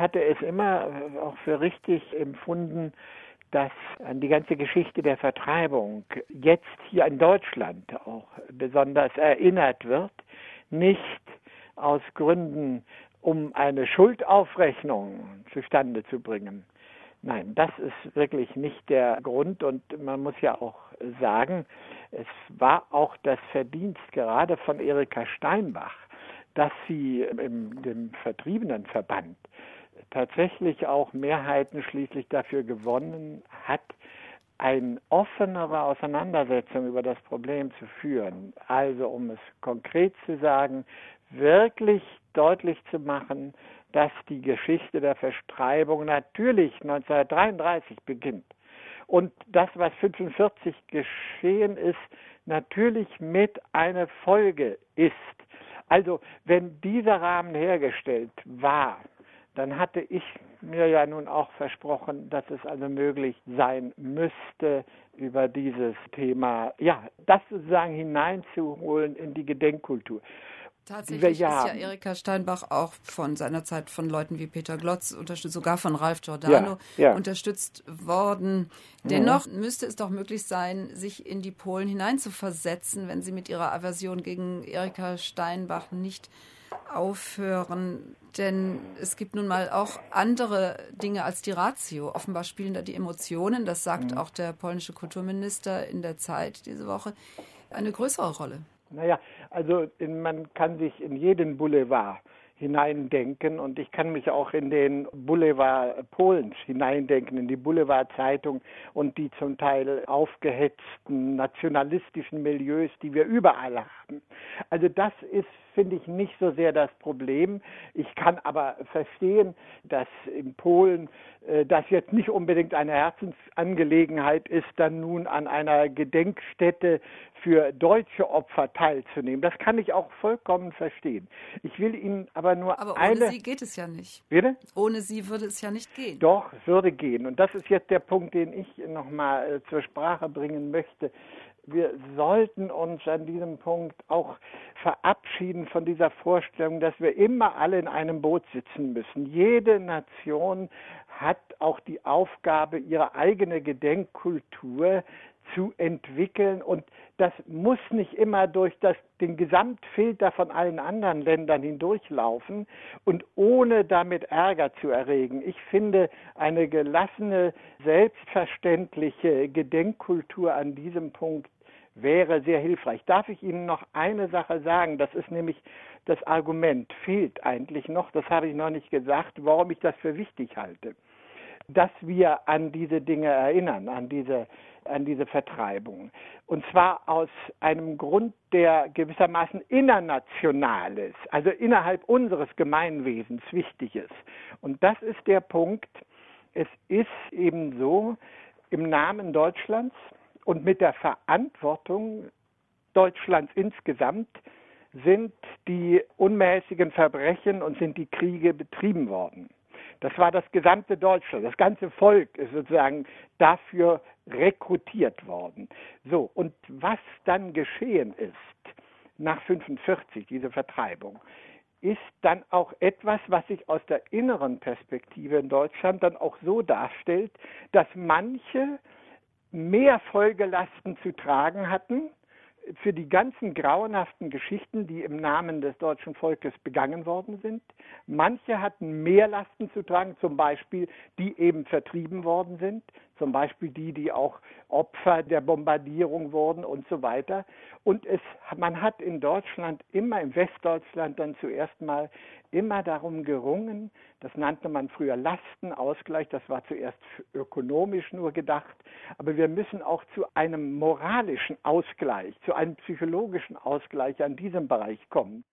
hatte es immer auch für richtig empfunden, dass an die ganze Geschichte der Vertreibung jetzt hier in Deutschland auch besonders erinnert wird, nicht aus Gründen, um eine Schuldaufrechnung zustande zu bringen. Nein, das ist wirklich nicht der Grund, und man muss ja auch sagen, es war auch das Verdienst gerade von Erika Steinbach, dass sie dem Vertriebenenverband tatsächlich auch Mehrheiten schließlich dafür gewonnen hat, eine offenere Auseinandersetzung über das Problem zu führen. Also, um es konkret zu sagen, wirklich deutlich zu machen, dass die Geschichte der Vertreibung natürlich 1933 beginnt. Und das, was 1945 geschehen ist, natürlich mit einer Folge ist. Also, wenn dieser Rahmen hergestellt war, dann hatte ich mir ja nun auch versprochen, dass es also möglich sein müsste, über dieses Thema, ja, das sozusagen hineinzuholen in die Gedenkkultur. Tatsächlich ist ja Erika Steinbach auch von seiner Zeit von Leuten wie Peter Glotz unterstützt, sogar von Ralph Giordano unterstützt worden. Dennoch müsste es doch möglich sein, sich in die Polen hineinzuversetzen, wenn sie mit ihrer Aversion gegen Erika Steinbach nicht aufhören. Denn es gibt nun mal auch andere Dinge als die Ratio. Offenbar spielen da die Emotionen, das sagt auch der polnische Kulturminister in der Zeit diese Woche, eine größere Rolle. Naja, also man kann sich in jeden Boulevard hineindenken, und ich kann mich auch in den Boulevard Polens hineindenken, in die Boulevardzeitung und die zum Teil aufgehetzten nationalistischen Milieus, die wir überall haben. Also das ist, finde ich, nicht so sehr das Problem. Ich kann aber verstehen, dass in Polen das jetzt nicht unbedingt eine Herzensangelegenheit ist, dann nun an einer Gedenkstätte für deutsche Opfer teilzunehmen. Das kann ich auch vollkommen verstehen. Ich will Ihnen aber nur ohne sie geht es ja nicht. Bitte? Ohne sie würde es ja nicht gehen. Doch, es würde gehen. Und das ist jetzt der Punkt, den ich nochmal zur Sprache bringen möchte. Wir sollten uns an diesem Punkt auch verabschieden von dieser Vorstellung, dass wir immer alle in einem Boot sitzen müssen. Jede Nation hat auch die Aufgabe, ihre eigene Gedenkkultur zu entwickeln, und das muss nicht immer durch den Gesamtfilter von allen anderen Ländern hindurchlaufen und ohne damit Ärger zu erregen. Ich finde, eine gelassene, selbstverständliche Gedenkkultur an diesem Punkt wäre sehr hilfreich. Darf ich Ihnen noch eine Sache sagen? Das ist nämlich das Argument, fehlt eigentlich noch, das habe ich noch nicht gesagt, warum ich das für wichtig halte, dass wir an diese Dinge erinnern, an diese Vertreibung. Und zwar aus einem Grund, der gewissermaßen innernational ist, also innerhalb unseres Gemeinwesens wichtig ist. Und das ist der Punkt, es ist eben so, im Namen Deutschlands und mit der Verantwortung Deutschlands insgesamt sind die unmäßigen Verbrechen und sind die Kriege betrieben worden. Das war das gesamte Deutschland, das ganze Volk ist sozusagen dafür rekrutiert worden. So, und was dann geschehen ist nach 1945, diese Vertreibung, ist dann auch etwas, was sich aus der inneren Perspektive in Deutschland dann auch so darstellt, dass manche mehr Folgelasten zu tragen hatten für die ganzen grauenhaften Geschichten, die im Namen des deutschen Volkes begangen worden sind. Manche hatten mehr Lasten zu tragen, zum Beispiel die eben vertrieben worden sind, zum Beispiel die auch Opfer der Bombardierung wurden und so weiter. Und man hat in Deutschland immer, im Westdeutschland dann zuerst mal, immer darum gerungen, das nannte man früher Lastenausgleich, das war zuerst ökonomisch nur gedacht, aber wir müssen auch zu einem moralischen Ausgleich, zu einem psychologischen Ausgleich an diesem Bereich kommen.